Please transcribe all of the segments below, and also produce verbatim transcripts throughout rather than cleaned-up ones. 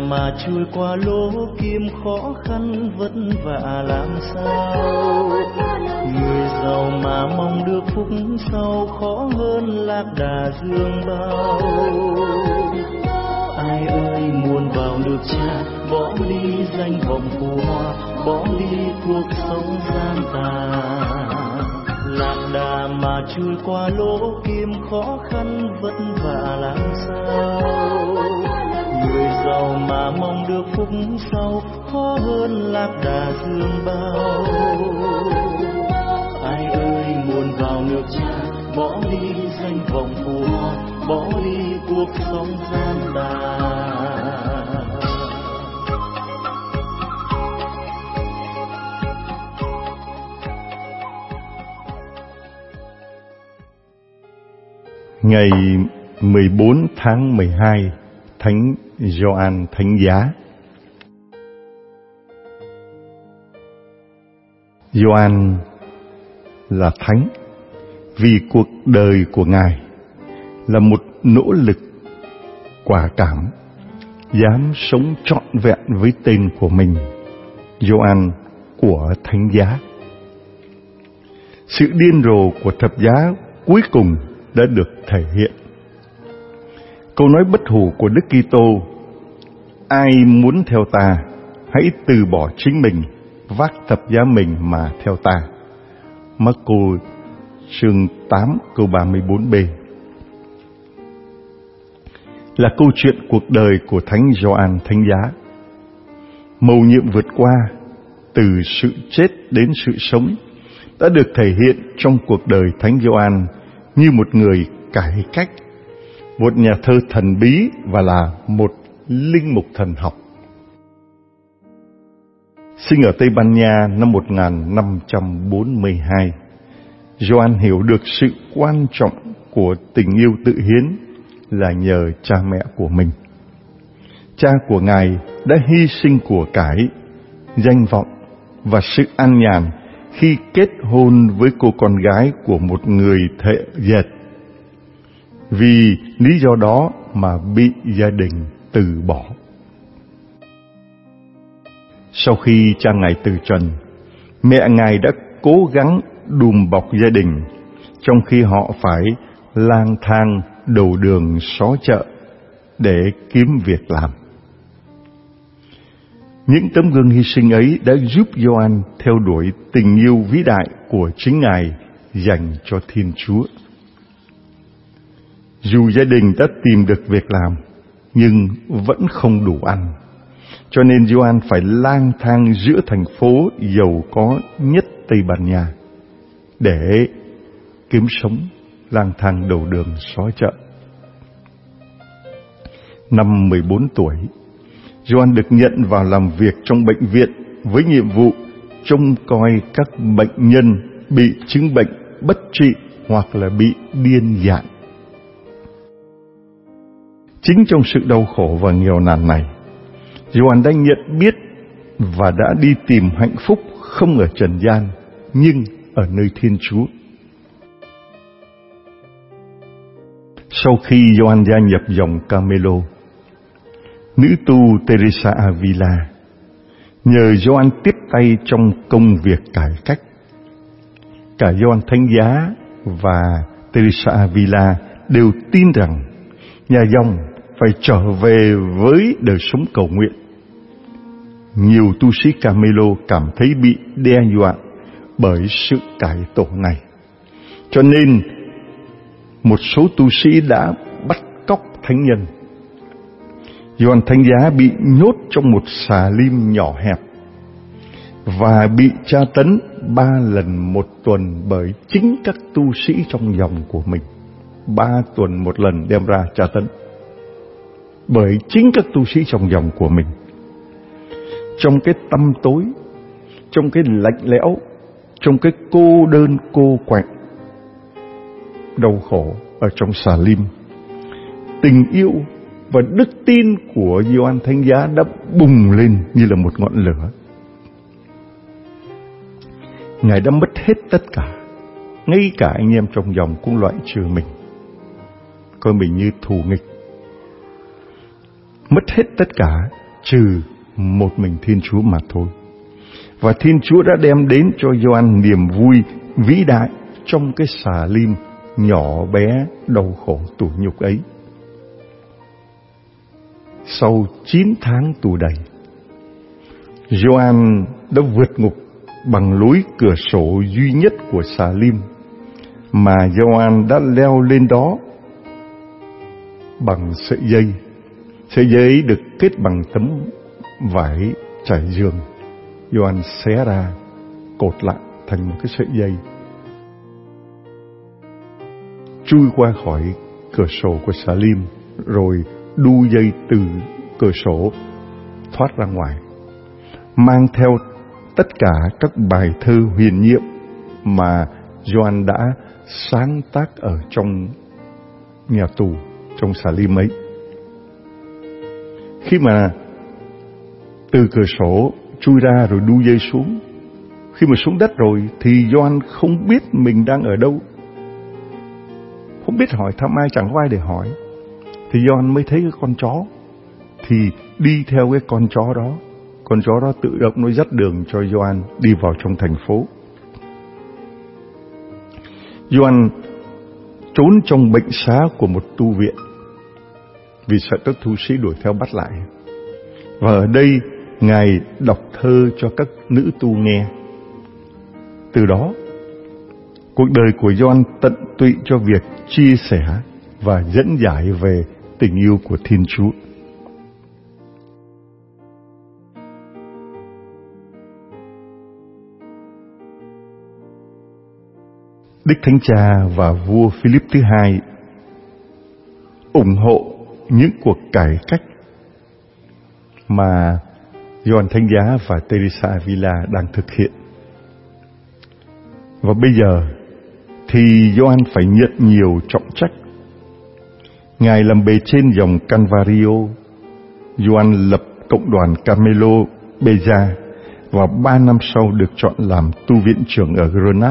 mà trôi qua lỗ kim khó khăn vất vả làm sao. Người giàu mà mong được phúc sau khó hơn lạc đà dương bao. Ai ơi muốn vào được Cha, bỏ đi danh vọng phù hoa, bỏ đi cuộc sống gian tà. Lạc đà mà trôi qua lỗ kim khó khăn vất vả làm sao. Người giàu mà mong được phúc sau khó hơn lạc đà dương bao. Ai ơi muốn vào nước Cha, bỏ đi danh vọng phù hoa, bỏ đi cuộc sống gian tà. Ngày mười bốn tháng mười hai, Thánh Gioan Thánh Giá. Gioan là thánh vì cuộc đời của Ngài là một nỗ lực quả cảm, dám sống trọn vẹn với tên của mình, Gioan của Thánh Giá. Sự điên rồ của thập giá cuối cùng đã được thể hiện. Câu nói bất hủ của Đức Kitô: ai muốn theo ta, hãy từ bỏ chính mình, vác thập giá mình mà theo ta. Marco chương tám câu ba mươi bốn b là câu chuyện cuộc đời của Thánh Gioan Thánh Giá. Mầu nhiệm vượt qua từ sự chết đến sự sống đã được thể hiện trong cuộc đời Thánh Gioan như một người cải cách, một nhà thơ thần bí và là một linh mục thần học. Sinh ở Tây Ban Nha năm một nghìn năm trăm bốn mươi hai, Gioan hiểu được sự quan trọng của tình yêu tự hiến là nhờ cha mẹ của mình. Cha của Ngài đã hy sinh của cải, danh vọng và sự an nhàn khi kết hôn với cô con gái của một người thợ dệt. Vì lý do đó mà bị gia đình từ bỏ. Sau khi cha Ngài từ trần, mẹ Ngài đã cố gắng đùm bọc gia đình, trong khi họ phải lang thang đầu đường xó chợ để kiếm việc làm. Những tấm gương hy sinh ấy đã giúp Gioan theo đuổi tình yêu vĩ đại của chính Ngài dành cho Thiên Chúa. Dù gia đình đã tìm được việc làm, nhưng vẫn không đủ ăn, cho nên Gioan phải lang thang giữa thành phố giàu có nhất Tây Ban Nha để kiếm sống, lang thang đầu đường xó chợ. Năm mười bốn tuổi, Gioan được nhận vào làm việc trong bệnh viện với nhiệm vụ trông coi các bệnh nhân bị chứng bệnh bất trị hoặc là bị điên dại. Chính trong sự đau khổ và nghèo nàn này, Gioan đã nhận biết và đã đi tìm hạnh phúc không ở trần gian, nhưng ở nơi Thiên Chúa. Sau khi Gioan gia nhập dòng Carmelo, nữ tu Teresa Avila nhờ Gioan tiếp tay trong công việc cải cách. Cả Gioan Thánh Giá và Teresa Avila đều tin rằng nhà dòng phải trở về với đời sống cầu nguyện. Nhiều tu sĩ Carmelo cảm thấy bị đe dọa bởi sự cải tổ này, cho nên một số tu sĩ đã bắt cóc thánh nhân. Gioan Thánh Giá bị nhốt trong một xà lim nhỏ hẹp và bị tra tấn ba lần một tuần bởi chính các tu sĩ trong dòng của mình. Ba tuần một lần đem ra tra tấn bởi chính các tu sĩ trong dòng của mình. Trong cái tăm tối, trong cái lạnh lẽo, trong cái cô đơn cô quạnh, đau khổ ở trong xà lim, tình yêu và đức tin của Gioan Thánh Giá đã bùng lên như là một ngọn lửa. Ngài đã mất hết tất cả, ngay cả anh em trong dòng cũng loại trừ mình, coi mình như thù nghịch. Mất hết tất cả trừ một mình Thiên Chúa mà thôi. Và Thiên Chúa đã đem đến cho Gioan niềm vui vĩ đại trong cái xà lim nhỏ bé đau khổ tủi nhục ấy. Sau chín tháng tù đầy, Gioan đã vượt ngục bằng lối cửa sổ duy nhất của xà lim mà Gioan đã leo lên đó bằng sợi dây. Sợi dây ấy được kết bằng tấm vải trải giường. Gioan xé ra, cột lại thành một cái sợi dây, chui qua khỏi cửa sổ của xà lim, rồi đu dây từ cửa sổ thoát ra ngoài, mang theo tất cả các bài thơ huyền nhiệm mà Gioan đã sáng tác ở trong nhà tù, trong xà lim ấy. Khi mà từ cửa sổ chui ra rồi đu dây xuống, khi mà xuống đất rồi thì Gioan không biết mình đang ở đâu, không biết hỏi thăm ai, chẳng có ai để hỏi. Thì Gioan mới thấy cái con chó, thì đi theo cái con chó đó. Con chó đó tự động nó dắt đường cho Gioan đi vào trong thành phố. Gioan trốn trong bệnh xá của một tu viện vì sợ các tu sĩ đuổi theo bắt lại. Và ở đây Ngài đọc thơ cho các nữ tu nghe. Từ đó, cuộc đời của Gioan tận tụy cho việc chia sẻ và dẫn giải về tình yêu của Thiên Chúa. Đức Thánh Cha và vua Philip thứ hai ủng hộ những cuộc cải cách mà Gioan Thánh Giá và Teresa Avila đang thực hiện. Và bây giờ thì Gioan phải nhận nhiều trọng trách. Ngài làm bề trên dòng Calvario. Gioan lập cộng đoàn Carmelo Beja và ba năm sau được chọn làm tu viện trưởng ở Grenada.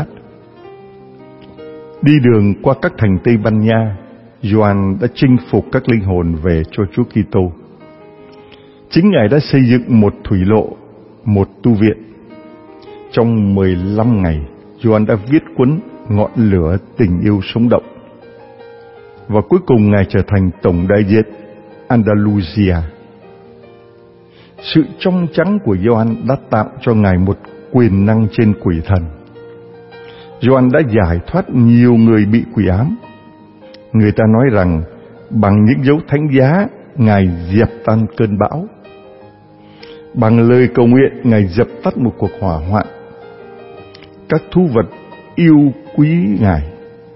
Đi đường qua các thành Tây Ban Nha, Gioan đã chinh phục các linh hồn về cho Chúa Kitô. Chính Ngài đã xây dựng một thủy lộ, một tu viện. Trong mười lăm ngày, Gioan đã viết cuốn Ngọn lửa tình yêu sống động. Và cuối cùng Ngài trở thành tổng đại diện Andalusia. Sự trong trắng của Gioan đã tạo cho Ngài một quyền năng trên quỷ thần. Gioan đã giải thoát nhiều người bị quỷ ám. Người ta nói rằng bằng những dấu thánh giá, Ngài dẹp tan cơn bão. Bằng lời cầu nguyện, Ngài dập tắt một cuộc hỏa hoạn. Các thú vật yêu quý Ngài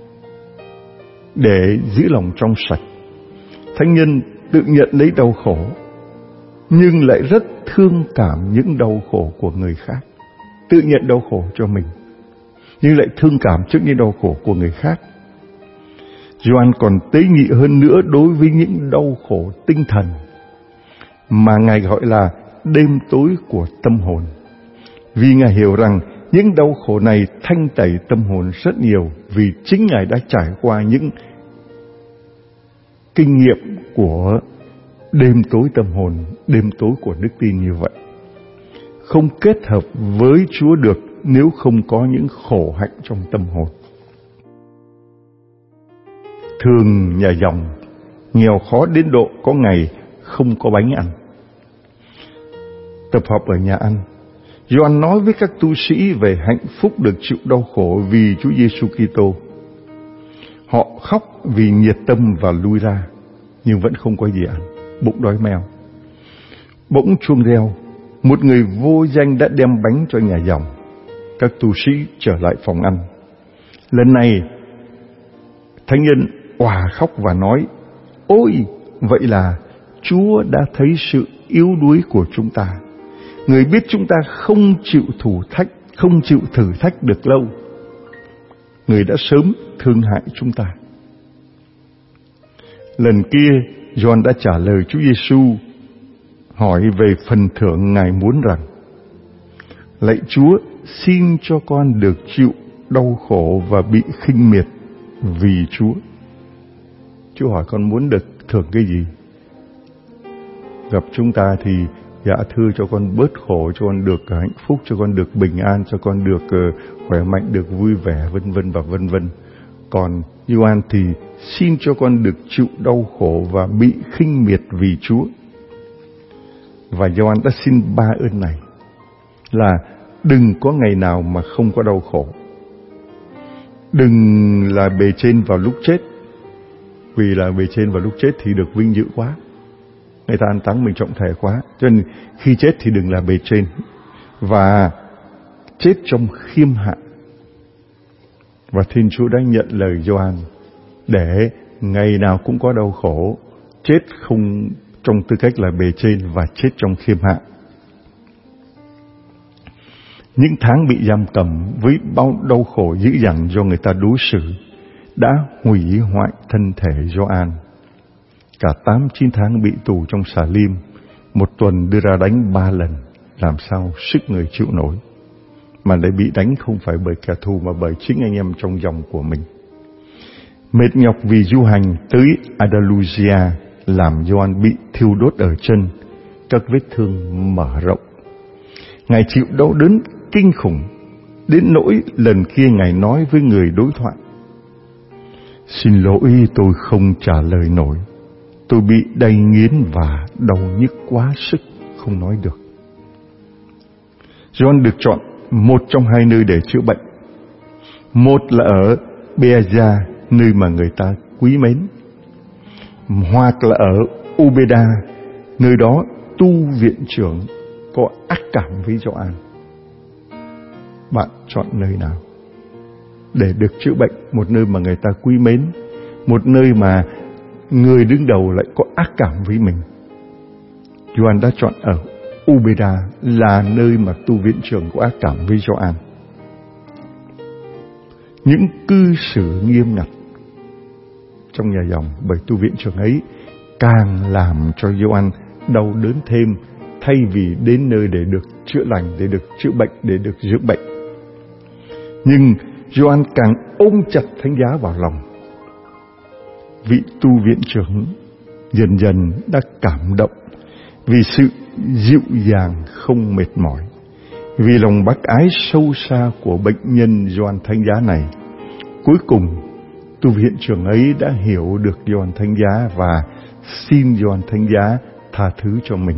để giữ lòng trong sạch. Thánh nhân tự nhận lấy đau khổ, nhưng lại rất thương cảm những đau khổ của người khác. Tự nhận đau khổ cho mình, nhưng lại thương cảm trước những đau khổ của người khác. Gioan còn tế nhị hơn nữa đối với những đau khổ tinh thần mà Ngài gọi là đêm tối của tâm hồn, vì Ngài hiểu rằng những đau khổ này thanh tẩy tâm hồn rất nhiều, vì chính Ngài đã trải qua những kinh nghiệm của đêm tối tâm hồn, đêm tối của đức tin như vậy. Không kết hợp với Chúa được nếu không có những khổ hạnh trong tâm hồn. Thường nhà dòng, nghèo khó đến độ có ngày không có bánh ăn. Tập họp ở nhà ăn, Gioan nói với các tu sĩ về hạnh phúc được chịu đau khổ vì Chúa Giêsu Kitô. Họ khóc vì nhiệt tâm và lui ra, nhưng vẫn không có gì ăn, bụng đói meo. Bỗng chuông reo, một người vô danh đã đem bánh cho nhà dòng. Các tu sĩ trở lại phòng ăn. Lần này, thánh nhân òa khóc và nói: "Ôi, vậy là Chúa đã thấy sự yếu đuối của chúng ta. Người biết chúng ta không chịu thử thách, không chịu thử thách được lâu. Người đã sớm thương hại chúng ta." Lần kia, Gioan đã trả lời Chúa Giêsu hỏi về phần thưởng Ngài muốn rằng: "Lạy Chúa, xin cho con được chịu đau khổ và bị khinh miệt vì Chúa." Chúa hỏi con muốn được thưởng cái gì? Gặp chúng ta thì dạ thưa cho con bớt khổ, cho con được hạnh phúc, cho con được bình an, cho con được uh, khỏe mạnh, được vui vẻ, vân vân và vân vân. Còn Gioan thì xin cho con được chịu đau khổ và bị khinh miệt vì Chúa. Và Gioan đã xin ba ơn này là đừng có ngày nào mà không có đau khổ. Đừng là bề trên vào lúc chết, vì là bề trên vào lúc chết thì được vinh dự quá, người ta an táng mình trọng thể quá, cho nên khi chết thì đừng là bề trên, và chết trong khiêm hạ. Và Thiên Chúa đã nhận lời Gioan để ngày nào cũng có đau khổ, chết không trong tư cách là bề trên và chết trong khiêm hạ. Những tháng bị giam cầm với bao đau khổ dữ dằn do người ta đối xử đã hủy hoại thân thể Gioan. Cả tám chín tháng bị tù trong xà lim, một tuần đưa ra đánh ba lần, làm sao sức người chịu nổi. Mà lại bị đánh không phải bởi kẻ thù mà bởi chính anh em trong dòng của mình. Mệt nhọc vì du hành tới Andalusia làm Gioan bị thiêu đốt ở chân, các vết thương mở rộng. Ngài chịu đau đớn kinh khủng, đến nỗi lần kia Ngài nói với người đối thoại: xin lỗi, tôi không trả lời nổi. Tôi bị đay nghiến và đau nhức quá sức, không nói được. Gioan được chọn một trong hai nơi để chữa bệnh. Một là ở Beaza, nơi mà người ta quý mến, hoặc là ở Ubeda, nơi đó tu viện trưởng có ác cảm với Gioan. Bạn chọn nơi nào để được chữa bệnh? Một nơi mà người ta quý mến, một nơi mà người đứng đầu lại có ác cảm với mình. Gioan đã chọn ở Ubeda, là nơi mà tu viện trưởng có ác cảm với Gioan. Những cư xử nghiêm ngặt trong nhà dòng bởi tu viện trưởng ấy càng làm cho Gioan đau đớn thêm, thay vì đến nơi để được chữa lành, để được chữa bệnh, để được dưỡng bệnh. Nhưng Gioan càng ôm chặt thánh giá vào lòng. Vị tu viện trưởng dần dần đã cảm động vì sự dịu dàng không mệt mỏi, vì lòng bác ái sâu xa của bệnh nhân Gioan thánh giá này. Cuối cùng, tu viện trưởng ấy đã hiểu được Gioan thánh giá và xin Gioan thánh giá tha thứ cho mình.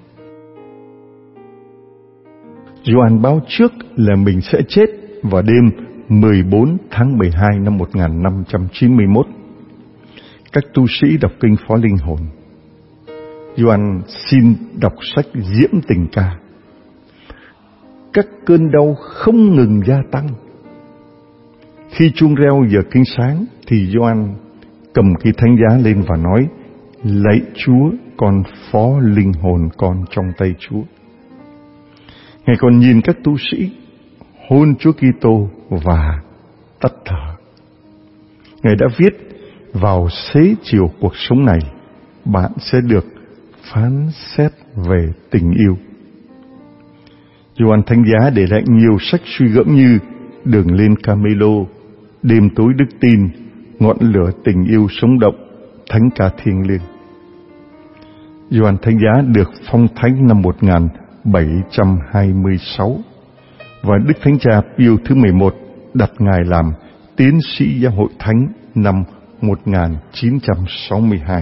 Gioan báo trước là mình sẽ chết vào đêm mười bốn tháng mười hai năm một nghìn năm trăm chín mươi mốt. Các tu sĩ đọc kinh Phó Linh Hồn. Gioan xin đọc sách Diễm Tình Ca. Các cơn đau không ngừng gia tăng. Khi chuông reo giờ kinh sáng thì Gioan cầm cái thánh giá lên và nói: lạy Chúa, con phó linh hồn con trong tay Chúa. Ngài còn nhìn các tu sĩ hôn Chúa Kitô và tắt thở. Ngài đã viết: vào xế chiều cuộc sống này, bạn sẽ được phán xét về tình yêu. Gioan thánh giá để lại nhiều sách suy gẫm như Đường lên Camelo, Đêm tối đức tin, Ngọn lửa tình yêu sống động, Thánh ca thiêng liêng. Gioan thánh giá được phong thánh năm một nghìn bảy trăm hai mươi sáu và Đức Thánh Cha Pio thứ mười một đặt Ngài làm tiến sĩ giáo hội thánh năm một nghìn chín trăm sáu mươi hai.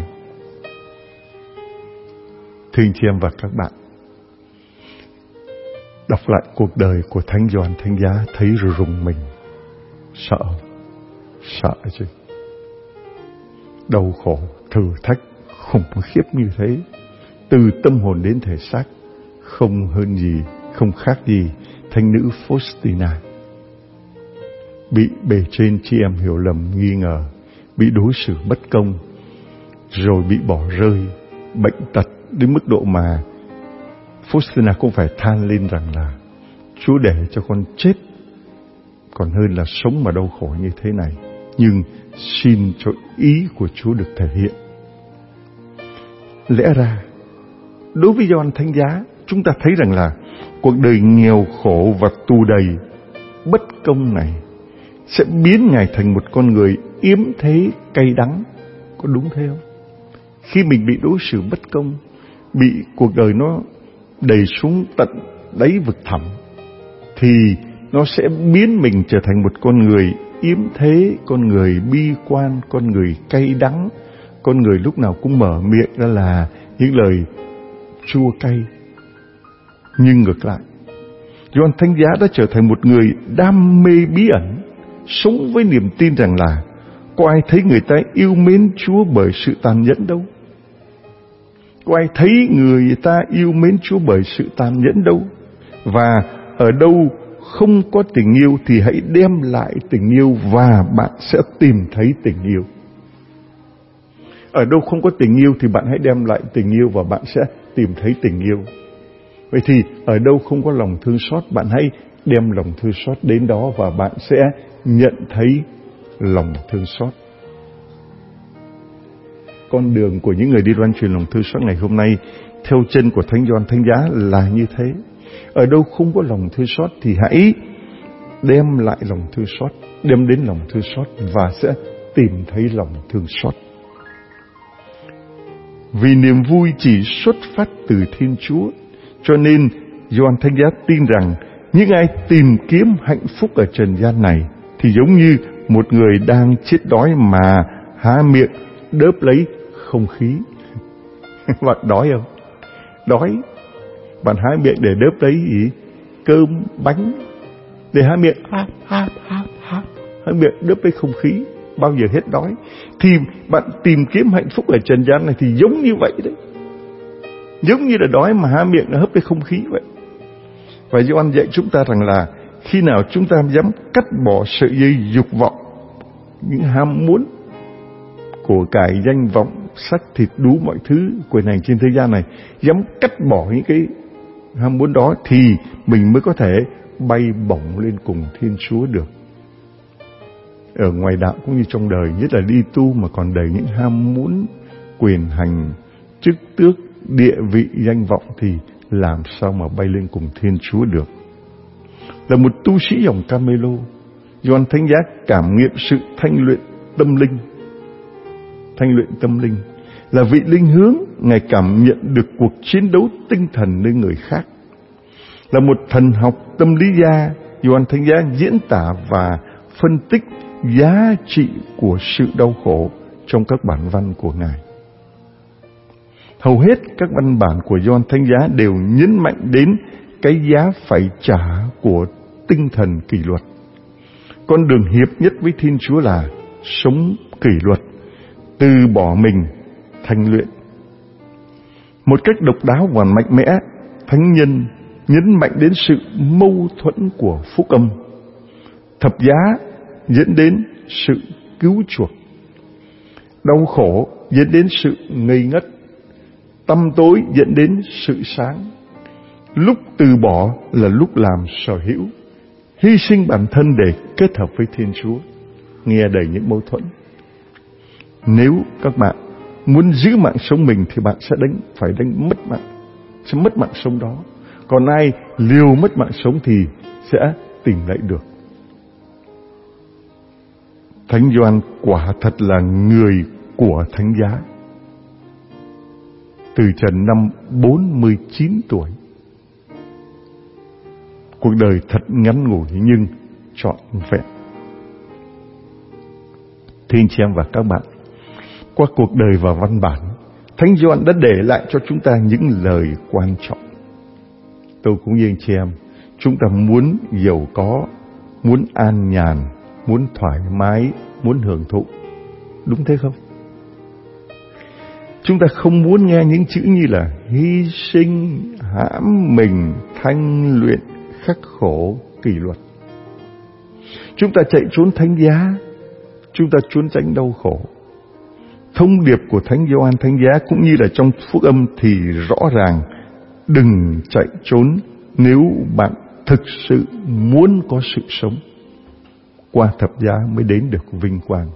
Thưa anh chị em và các bạn, đọc lại cuộc đời của Thánh Gioan thánh giá thấy rùng mình, sợ, sợ chứ. Đau khổ, thử thách khủng khiếp như thế, từ tâm hồn đến thể xác, không hơn gì, không khác gì thánh nữ Faustina. Bị bề trên chị em hiểu lầm nghi ngờ, bị đối xử bất công, rồi bị bỏ rơi, bệnh tật đến mức độ mà Faustina cũng phải than lên rằng là Chúa để cho con chết còn hơn là sống mà đau khổ như thế này, nhưng xin cho ý của Chúa được thể hiện. Lẽ ra đối với Gioan thánh giá, chúng ta thấy rằng là cuộc đời nghèo khổ và tù đầy bất công này sẽ biến Ngài thành một con người yếm thế cay đắng. Có đúng thế không? Khi mình bị đối xử bất công, bị cuộc đời nó đẩy xuống tận đáy vực thẳm, thì nó sẽ biến mình trở thành một con người yếm thế, con người bi quan, con người cay đắng, con người lúc nào cũng mở miệng ra là những lời chua cay. Nhưng ngược lại, Gioan Thánh Giá đã trở thành một người đam mê bí ẩn, sống với niềm tin rằng là có ai thấy người ta yêu mến Chúa bởi sự tàn nhẫn đâu. Có ai thấy người ta yêu mến Chúa bởi sự tàn nhẫn đâu. Và ở đâu không có tình yêu thì hãy đem lại tình yêu và bạn sẽ tìm thấy tình yêu. Ở đâu không có tình yêu thì bạn hãy đem lại tình yêu và bạn sẽ tìm thấy tình yêu. Vậy thì ở đâu không có lòng thương xót, bạn hãy đem lòng thương xót đến đó và bạn sẽ nhận thấy lòng thương xót. Con đường của những người đi loan truyền lòng thương xót ngày hôm nay theo chân của Thánh Gioan Thánh Giá là như thế. Ở đâu không có lòng thương xót thì hãy đem lại lòng thương xót, đem đến lòng thương xót và sẽ tìm thấy lòng thương xót. Vì niềm vui chỉ xuất phát từ Thiên Chúa, cho nên Gioan Thánh Giá tin rằng những ai tìm kiếm hạnh phúc ở trần gian này thì giống như một người đang chết đói mà há miệng đớp lấy không khí. Bạn đói không? Đói. Bạn há miệng để đớp lấy gì? Cơm, bánh. Để há miệng háp, háp, háp, háp. Há miệng đớp lấy không khí. Bao giờ hết đói. Thì bạn tìm kiếm hạnh phúc ở trần gian này thì giống như vậy đấy. Giống như là đói mà há miệng nó hấp lấy không khí vậy. Và Gioan dạy chúng ta rằng là khi nào chúng ta dám cắt bỏ sợi dây dục vọng, những ham muốn, của cải, danh vọng, sắc thịt, đủ mọi thứ quyền hành trên thế gian này, dám cắt bỏ những cái ham muốn đó thì mình mới có thể bay bổng lên cùng Thiên Chúa được. Ở ngoài đạo cũng như trong đời, nhất là đi tu mà còn đầy những ham muốn, quyền hành, chức tước, địa vị, danh vọng thì làm sao mà bay lên cùng Thiên Chúa được. Là một tu sĩ dòng Camelo, Gioan Thánh Giá cảm nghiệm sự thanh luyện tâm linh. Thanh luyện tâm linh là vị linh hướng, Ngài cảm nhận được cuộc chiến đấu tinh thần nơi người khác. Là một thần học tâm lý gia, Gioan Thánh Giá diễn tả và phân tích giá trị của sự đau khổ trong các bản văn của Ngài. Hầu hết các văn bản của Gioan Thánh Giá đều nhấn mạnh đến cái giá phải trả của tinh thần kỷ luật. Con đường hiệp nhất với Thiên Chúa là sống kỷ luật, từ bỏ mình, thanh luyện. Một cách độc đáo và mạnh mẽ, Thánh Nhân nhấn mạnh đến sự mâu thuẫn của phúc âm. Thập giá dẫn đến sự cứu chuộc, đau khổ dẫn đến sự ngây ngất, tăm tối dẫn đến sự sáng. Lúc từ bỏ là lúc làm sở hữu, hy sinh bản thân để kết hợp với Thiên Chúa. Nghe đầy những mâu thuẫn. Nếu các bạn muốn giữ mạng sống mình thì bạn sẽ đánh phải đánh mất mạng, sẽ mất mạng sống đó. Còn ai liều mất mạng sống thì sẽ tìm lại được. Thánh Gioan quả thật là người của Thánh Giá. Từ trần năm bốn mươi chín tuổi. Cuộc đời thật ngắn ngủi nhưng trọn vẹn. Thưa anh chị em và các bạn, qua cuộc đời và văn bản, Thánh Gioan đã để lại cho chúng ta những lời quan trọng. Tôi cũng như anh chị em, chúng ta muốn giàu có, muốn an nhàn, muốn thoải mái, muốn hưởng thụ. Đúng thế không? Chúng ta không muốn nghe những chữ như là hy sinh, hãm mình, thanh luyện, khắc khổ, kỷ luật. Chúng ta chạy trốn thánh giá, chúng ta trốn tránh đau khổ. Thông điệp của Thánh Gioan Thánh Giá cũng như là trong phúc âm thì rõ ràng: đừng chạy trốn nếu bạn thực sự muốn có sự sống. Qua thập giá mới đến được vinh quang.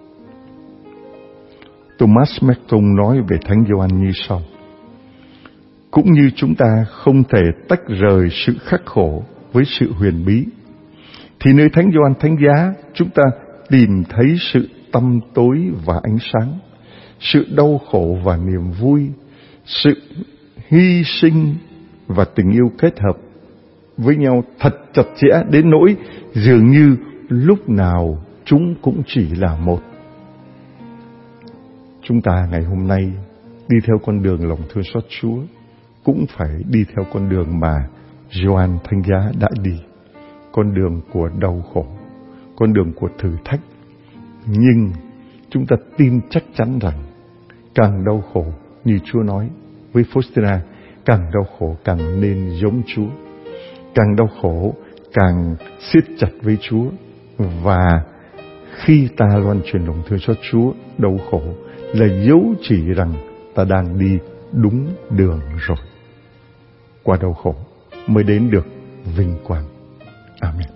Thomas Merton nói về Thánh Gioan như sau: cũng như chúng ta không thể tách rời sự khắc khổ với sự huyền bí, thì nơi Thánh Gioan Thánh Giá chúng ta tìm thấy sự tăm tối và ánh sáng, sự đau khổ và niềm vui, sự hy sinh và tình yêu kết hợp với nhau thật chặt chẽ đến nỗi dường như lúc nào chúng cũng chỉ là một. Chúng ta ngày hôm nay đi theo con đường lòng thương xót Chúa cũng phải đi theo con đường mà Gioan Thánh Giá đã đi, con đường của đau khổ, con đường của thử thách. Nhưng chúng ta tin chắc chắn rằng càng đau khổ, như Chúa nói với Faustina, càng đau khổ càng nên giống Chúa, càng đau khổ càng siết chặt với Chúa. Và khi ta loan truyền lòng thương xót Chúa, đau khổ là dấu chỉ rằng ta đang đi đúng đường rồi. Qua đau khổ mới đến được vinh quang. Amen.